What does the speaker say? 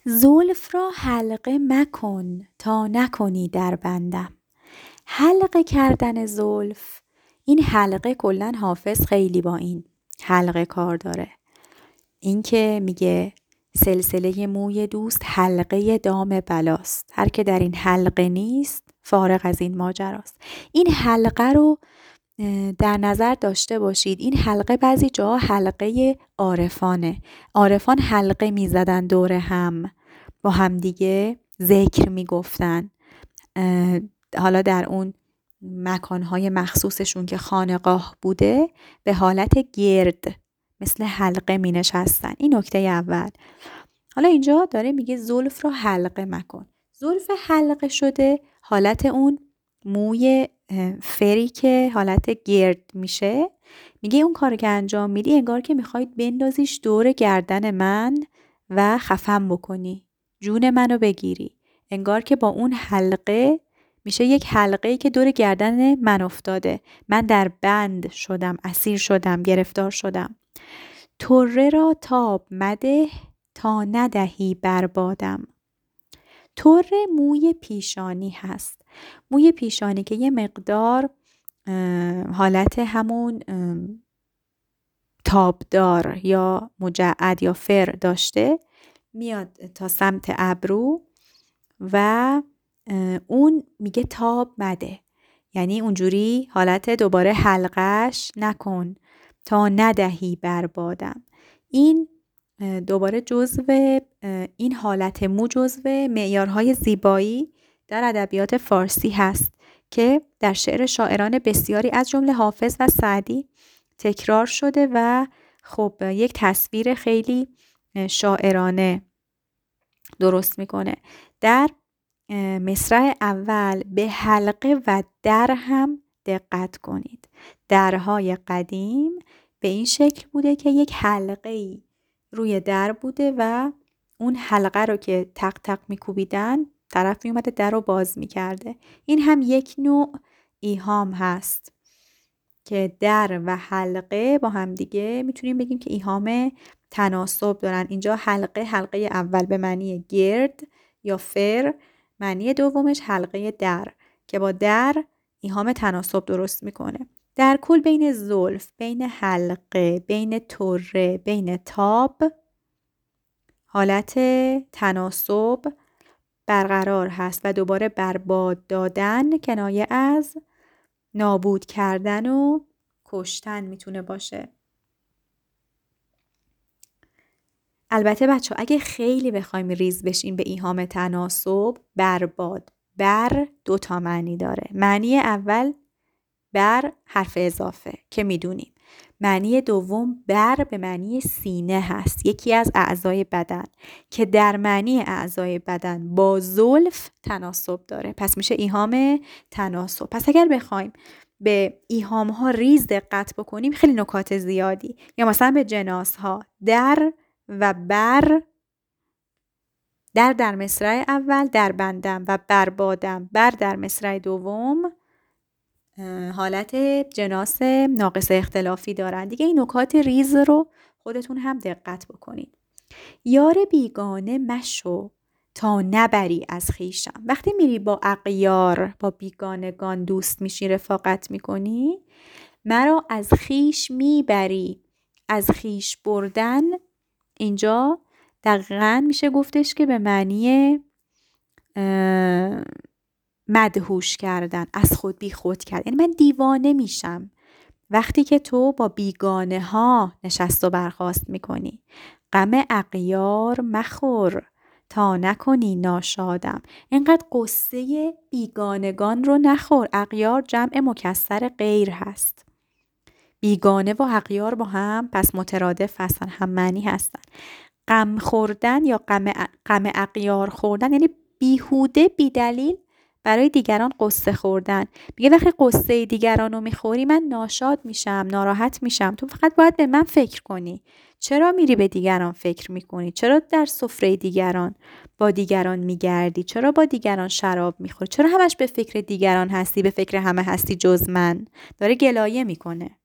زلف را حلقه مکن تا نکنی در بندم. حلقه کردن زلف، این حلقه کلن حافظ خیلی با این حلقه کار داره. این که میگه سلسله موی دوست حلقه دام بلاست، هر که در این حلقه نیست فارغ از این ماجراست. این حلقه رو در نظر داشته باشید. این حلقه بعضی جاها حلقه عارفانه. عارفان حلقه میزدن دور هم، با هم دیگه ذکر میگفتن. حالا در اون مکانهای مخصوصشون که خانقاه بوده به حالت گرد مثل حلقه می نشستن. این نکته اول. حالا اینجا داره میگه زلف رو حلقه مکن. زلف حلقه شده حالت اون موی فری که حالت گرد میشه. میگه اون کار که انجام میدی انگار که میخواید بندازیش دور گردن من و خفم بکنی، جون منو بگیری. انگار که با اون حلقه میشه یک حلقه‌ای که دور گردن من افتاده. من در بند شدم، اسیر شدم، گرفتار شدم. طره را تاب مده تا ندهی بربادم. طره موی پیشانی هست. موی پیشانی که یه مقدار حالت همون تابدار یا مجعد یا فر داشته، میاد تا سمت ابرو و اون میگه تاب مده، یعنی اونجوری حالت دوباره حلقش نکن تا ندهی بربادم. این دوباره جزو این حالت مو جزو معیارهای زیبایی در ادبیات فارسی هست که در شعر شاعران بسیاری از جمله حافظ و سعدی تکرار شده و خب یک تصویر خیلی شاعرانه درست میکنه. در مصرع اول به حلقه و در هم دقت کنید. درهای قدیم به این شکل بوده که یک حلقه‌ای روی در بوده و اون حلقه رو که تق تق میکوبیدن طرف میومده در رو باز میکرده. این هم یک نوع ایهام هست که در و حلقه با هم دیگه میتونیم بگیم که ایهام تناسب دارن. اینجا حلقه اول به معنی گرد یا فر، معنی دومش حلقه در که با در ایهام تناسب درست میکنه. در کل بین زلف، بین حلقه، بین طره، بین تاب حالت تناسب برقرار هست و دوباره برباد دادن کنایه از نابود کردن و کشتن میتونه باشه. البته بچه اگه خیلی بخوایم ریز بشیم به ایهام تناسب، برباد، بر 2 تا معنی داره. معنی اول بر حرف اضافه که میدونیم. معنی دوم بر به معنی سینه هست، یکی از اعضای بدن که در معنی اعضای بدن با زلف تناسب داره، پس میشه ایهام تناسب. پس اگر بخوایم به ایهام ها ریز دقت بکنیم خیلی نکات زیادی، یا مثلا به جناس ها در و بر، در مصرع اول در بندم و بربادم، بر در مصرع دوم حالت جناس ناقص اختلافی دارن دیگه. این نکات ریز رو خودتون هم دقت بکنید. یار بیگانه مشو تا نبری از خویشم. وقتی میری با اغیار، با بیگانگان دوست میشی، رفاقت میکنی، مرا از خویش میبری. از خویش بردن اینجا دقیقاً میشه گفتش که به معنی مدهوش کردن، از خود بی خود کردن. یعنی من دیوانه میشم وقتی که تو با بیگانه ها نشست و برخاست میکنی. غم اغیار مخور تا نکنی ناشادم. اینقدر قصه بیگانگان رو نخور. اغیار جمع مکسر غیر هست. بیگانه و اغیار با هم پس مترادف هستن، هم معنی هستن. غم خوردن یا غم اغیار خوردن یعنی بیهوده بیدلیل برای دیگران قصه خوردن. میگه وقتی قصه دیگران رو میخوری من ناشاد میشم، ناراحت میشم. تو فقط باید به من فکر کنی. چرا میری به دیگران فکر میکنی؟ چرا در سفره دیگران با دیگران میگردی؟ چرا با دیگران شراب میخوری؟ چرا همش به فکر دیگران هستی؟ به فکر همه هستی جز من؟ داره گلایه میکنه.